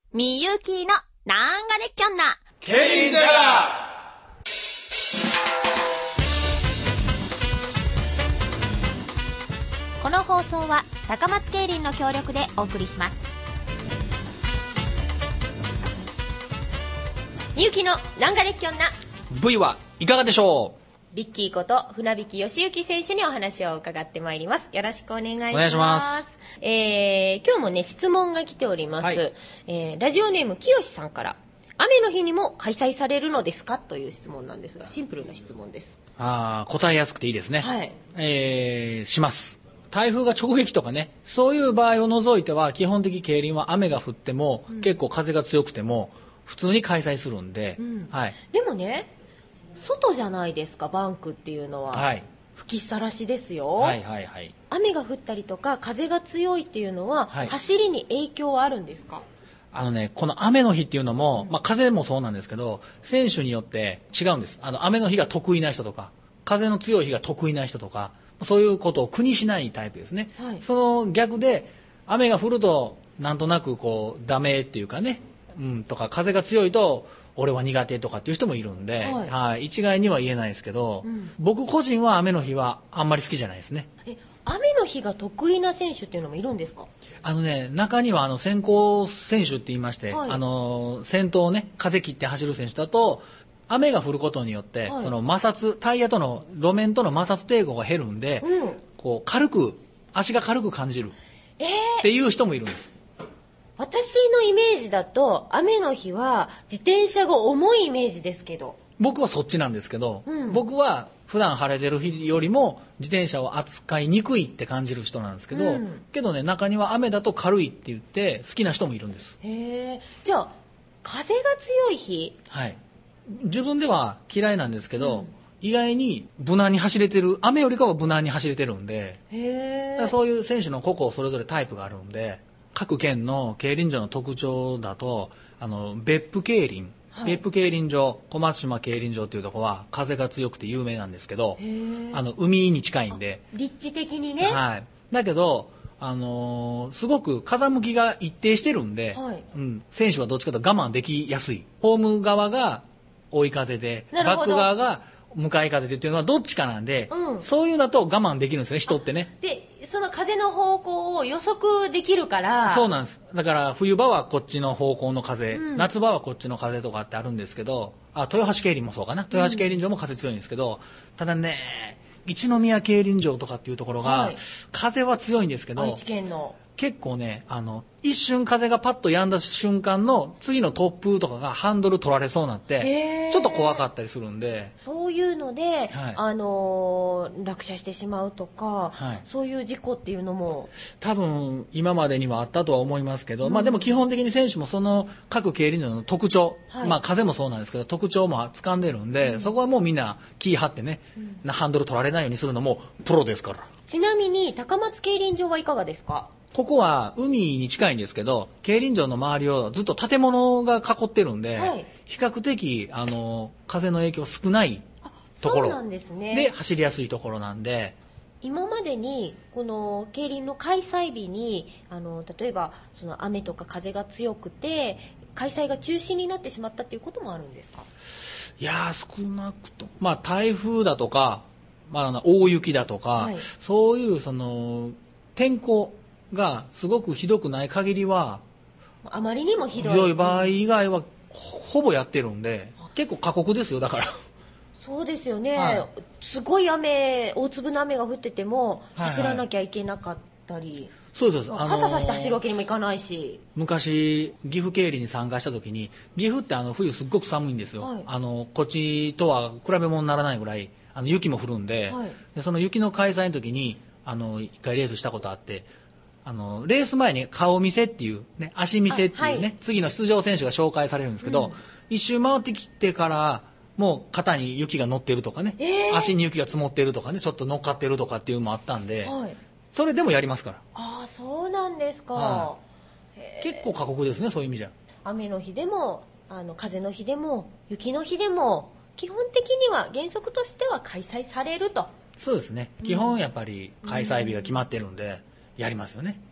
みゆきのなんができょんな競輪ジャガこの放送は高松競輪の協力でお送りします。みゆきのなんができょんな V はいかがでしょビッキーこと船引義行選手にお話を伺ってまいります。よろしくお願いします。 お願いします。 今日もね質問が来ております、 はい。 ラジオネームきよしさんから、雨の日にも開催されるのですかという質問なんですが、シンプルな質問です。 答えやすくていいですね。 はい。 します。台風が直撃とかね、そういう場合を除いては基本的競輪は雨が降っても、結構風が強くても普通に開催するんで、はい。 でもね、外じゃないですか、バンクっていうのは、 はい。 吹きさらしですよ、 はいはいはい。 雨が降ったりとか風が強いっていうのは、 はい、 走りに影響はあるんですか？ この雨の日っていうのも、風もそうなんですけど、選手によって違うんです。雨の日が得意な人とか、風の強い日が得意な人とか、そういうことを苦にしないタイプですね。 はい、 その逆で、雨が降ると、なんとなくこう、ダメっていうかね、とか、風が強いと、俺は苦手とかっていう人もいるんで、はい、一概には言えないですけど、僕個人は雨の日はあんまり好きじゃないですね。 雨の日が得意な選手っていうのもいるんですか？ 中には先行選手って言いまして、 はい、 先頭をね、風切って走る選手だと、雨が降ることによって、 はい、 その摩擦、タイヤとの、路面との摩擦抵抗が減るんで、こう、足が軽く感じるっていう人もいるんです。 私のイメージだと、雨の日は自転車が重いイメージですけど。 僕はそっちなんですけど、僕は普段晴れてる日よりも自転車を扱いにくいって感じる人なんですけど、けどね、中には雨だと軽いって言って好きな人もいるんです。 へー。じゃあ風が強い日、 はい、自分では嫌いなんですけど、意外に無難に走れてる、雨よりかは無難に走れてるんで、だからそういう選手の個々それぞれタイプがあるんで、各県の競輪場の特徴だと、別府競輪、別府競輪場、小松島競輪場というところは風が強くて有名なんですけど、海に近いんで、 立地的にね、 はい、だけど、すごく風向きが一定してるんで、選手はどっちかというと我慢できやすい。ホーム側が追い風で、バック側が向かい風でっていうのはどっちかなんで、そういうのだと我慢できるんですね、人ってね。 で、その風の方向を予測できるから。 そうなんです。だから冬場はこっちの方向の風、夏場はこっちの風とかってあるんですけど、豊橋競輪もそうかな。豊橋競輪場も風強いんですけど、ただね、一宮競輪場とかっていうところが、風は強いんですけど、 愛知県の結構ね、一瞬風がパッと止んだ瞬間の次の突風とかがハンドル取られそうになって、ちょっと怖かったりするんで。 そういうので、落車してしまうとか、そういう事故っていうのも多分今までにはあったとは思いますけど、でも基本的に選手もその各競輪場の特徴、風もそうなんですけど特徴も掴んでるんで、そこはもうみんな気張ってね、ハンドル取られないようにするのもプロですから。 ちなみに高松競輪場はいかがですか？ ここは海に近いんですけど、競輪場の周りをずっと建物が囲ってるんで、比較的風の影響少ないところで走りやすいところなんで、 今までにこの競輪の開催日に例えばその雨とか風が強くて開催が中止になってしまったっていうこともあるんですか？ いや少なくと台風だとか、大雪だとか、そういうその天候がすごくひどくない限りは、 あまりにもひどい場合以外はほぼやってるんで、結構過酷ですよ。だからそうですよね、すごい雨、大粒の雨が降ってても走らなきゃいけなかったり、 そうです。 傘さして走るわけにもいかないし。 昔岐阜競輪に参加した時に、岐阜って冬すっごく寒いんですよ、こっちとは比べ物にならないぐらい雪も降るんで、でその雪の開催の時に一回レースしたことあって、レース前に顔見せっていう、ね、足見せっていうね、次の出場選手が紹介されるんですけど、一周回ってきてからもう肩に雪が乗ってるとかね、足に雪が積もってるとかね、ちょっと乗っかってるとかっていうのもあったんで、それでもやりますから。 そうなんですか、 結構過酷ですね、そういう意味じゃ。 雨の日でも風の日でも雪の日でも基本的には原則としては開催されると。 そうですね、基本やっぱり開催日が決まってるんでやりますよね。 もう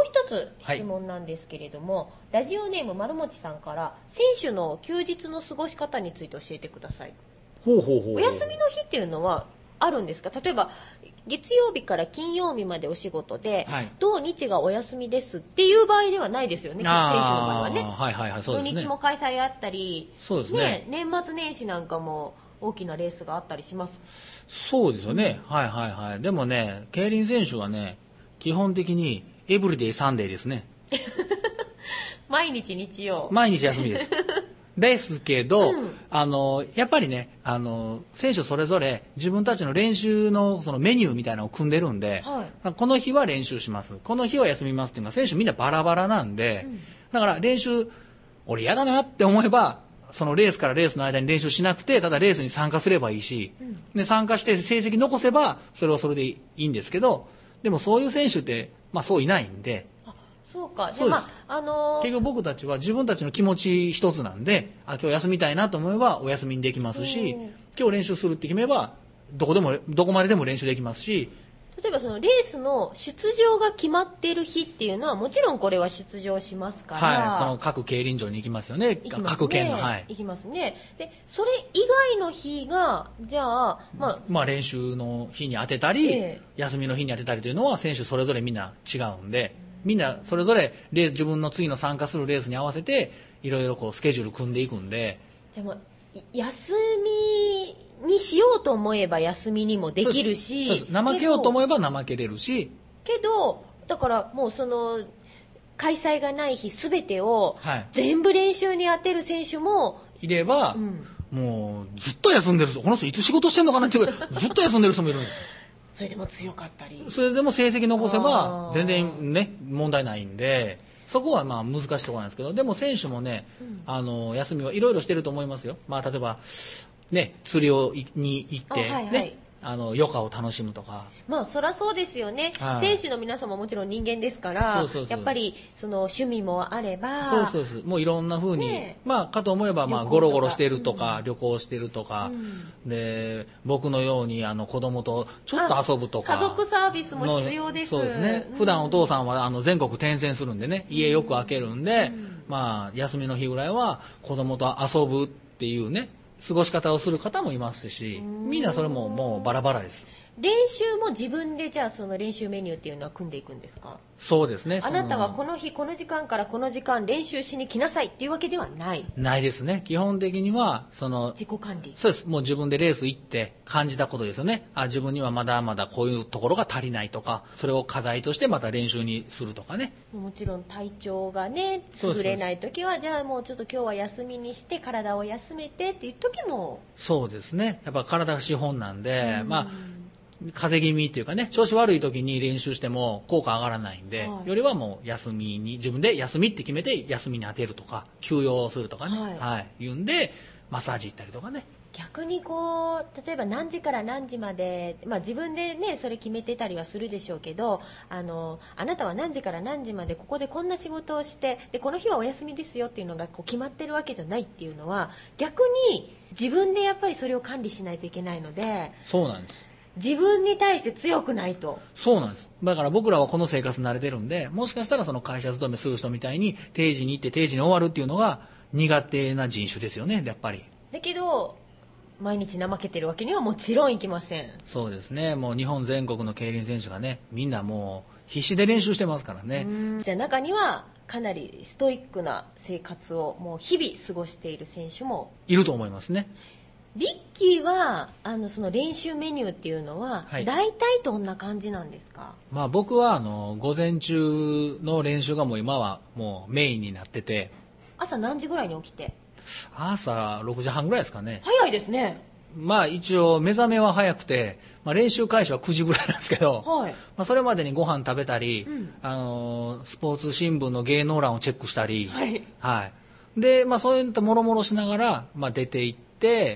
一つ質問なんですけれども、ラジオネーム丸もちさんから、選手の休日の過ごし方について教えてください。 ほうほうほう。 お休みの日っていうのはあるんですか？例えば月曜日から金曜日までお仕事で、土日がお休みですっていう場合ではないですよね、選手の場合はね。 はいはいはい、そうですね。 土日も開催あったり、 そうですね。 年末年始なんかも大きなレースがあったりします。 そうですよね。はいはいはい。でもね、競輪選手はね、基本的にエブリデイサンデーですね。 毎日日曜。 毎日休みです。ですけど、やっぱりね、選手それぞれ自分たちの練習のそのメニューみたいなのを組んでるんで、この日は練習します。この日は休みますっていうのは選手みんなバラバラなんで、だから練習、俺嫌だなって思えば、そのレースからレースの間に練習しなくて、ただレースに参加すればいいし、で参加して成績残せば、それはそれでいいんですけど、でもそういう選手って、そういないんで、 そうか。 そうです。結局僕たちは自分たちの気持ち一つなんで、今日休みたいなと思えばお休みにできますし、今日練習するって決めばどこまででも練習できますし。 例えばそのレースの出場が決まっている日っていうのはもちろんこれは出場しますから、 その各競輪場に行きますよね。各県の。 行きますね。でそれ以外の日がじゃあ練習の日に当てたり、休みの日に当てたりというのは選手それぞれみんな違うんで。みんなそれぞれ自分の次の参加するレースに合わせていろいろこうスケジュール組んでいくんで。 でも休みにしようと思えば休みにもできるし、 怠けようと思えば怠けれるし、 けどだからもうその開催がない日全てを全部練習に当てる選手もいれば、もうずっと休んでる人、この人いつ仕事してんのかなっていうぐらいずっと休んでる人もいるんですよ。 それでも強かったり、 それでも成績残せば全然ね問題ないんで、そこは難しいところなんですけど、でも選手もね、休みはいろいろしてると思いますよ。例えばね、釣りに行ってね、余暇を楽しむとか。 そりゃそうですよね。選手の皆さんももちろん人間ですから、やっぱりその趣味もあれば、 そうもういろんな風に、かと思えばゴロゴロしてるとか、旅行してるとか、で僕のように子供とちょっと遊ぶとか、 家族サービスも必要です。 そうですね。普段お父さんは全国転戦するんでね、家よく開けるんで、休みの日ぐらいは子供と遊ぶっていうね過ごし方をする方もいますし、みんなそれももうバラバラです。 練習も自分でじゃあその練習メニューっていうのは組んでいくんですか？ そうですね。 あなたはこの日この時間からこの時間練習しに来なさいっていうわけではないですね。基本的には自己管理。 そうです。もう自分でレース行って感じたことですよね。自分にはまだまだこういうところが足りないとか、それを課題としてまた練習にするとかね。 もちろん体調がね優れない時はじゃあもうちょっと今日は休みにして体を休めてっていう時も。 そうですね。やっぱ体が資本なんで、風邪気味っていうかね、調子悪い時に練習しても効果上がらないんで、よりはもう休みに自分で休みって決めて休みに当てるとか休養するとかね、言うんでマッサージ行ったりとかね。 逆に例えば何時から何時まで、自分でねそれ決めてたりはするでしょうけど、あなたは何時から何時までここでこんな仕事をしてでこの日はお休みですよっていうのが決まってるわけじゃないっていうのは、逆に自分でやっぱりそれを管理しないといけないので。 そうなんです。 自分に対して強くないと。 そうなんです。だから僕らはこの生活に慣れてるんで、もしかしたらその会社勤めする人みたいに定時に行って定時に終わるっていうのが苦手な人種ですよね、やっぱり。 だけど毎日怠けてるわけにはもちろんいきません。 そうですね。もう日本全国の競輪選手がね、みんなもう必死で練習してますからね。 じゃあ中にはかなりストイックな生活をもう日々過ごしている選手もいると思いますね。 ビッキーはその練習メニューっていうのは、大体どんな感じなんですか？ 僕は午前中の練習がもう今はもうメインになってて。 朝何時ぐらいに起きて？ 朝6時半ぐらいですかね。 早いですね。 一応目覚めは早くて、練習開始は9時ぐらいなんですけど、それまでにご飯食べたり、スポーツ新聞の芸能欄をチェックしたり、で、そういったもろもろしながら、出て行って、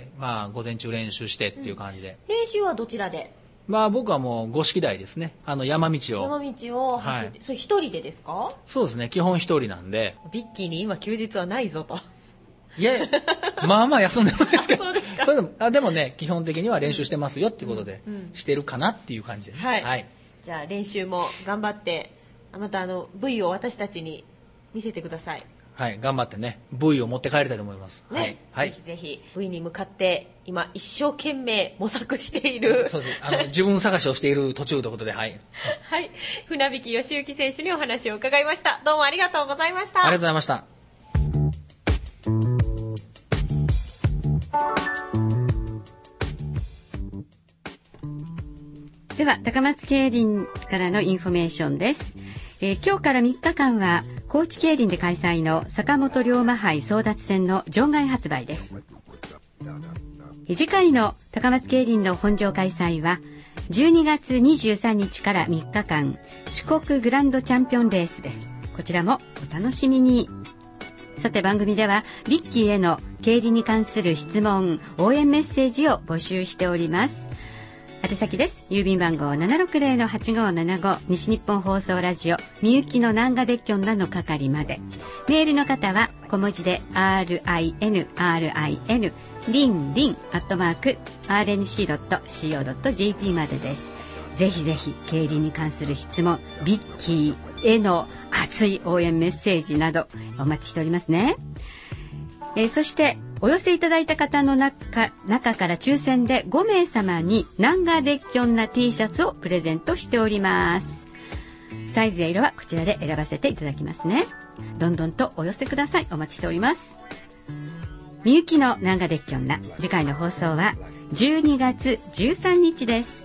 午前中練習してっていう感じで。 練習はどちらで？ 僕はもう五色台ですね。山道を走って、それ一人でですか？ そうですね。基本一人なんで。 ビッキーに今休日はないぞと。 いや、休んでるんですけど。そうですか。でもね、基本的には練習してますよっていうことで、してるかなっていう感じで、 じゃあ練習も頑張ってまたV を私たちに見せてください。 はい、頑張ってね V を持って帰りたいと思います、 ね、はい、ぜひぜひ V に向かって今一生懸命模索しているそうです自分探しをしている途中ということで、はい、 はい、船引義行選手にお話を伺いました。どうもありがとうございました。 ありがとうございました。 では高松競輪からのインフォメーションです。今日から3日間は高知競輪で開催の坂本龍馬杯争奪戦の場外発売です。次回の高松競輪の本場開催は12月23日から3日間四国グランドチャンピオンレースです。こちらもお楽しみに。さて番組ではビッキーへの競輪に関する質問応援メッセージを募集しております。宛先です。郵便番号 760-8575 西日本放送ラジオみゆきの南賀デッキョンなの係まで。メールの方は小文字で RINRIN リンリン@rnc.co.jp までです。ぜひぜひ競輪に関する質問ビッキーへの熱い応援メッセージなどお待ちしておりますね。そしてお寄せいただいた方の中から抽選で5名様に南賀デッキョンな T シャツをプレゼントしております。サイズや色はこちらで選ばせていただきますね。どんどんとお寄せください。お待ちしております。みゆきの南賀デッキョンな次回の放送は12月13日です。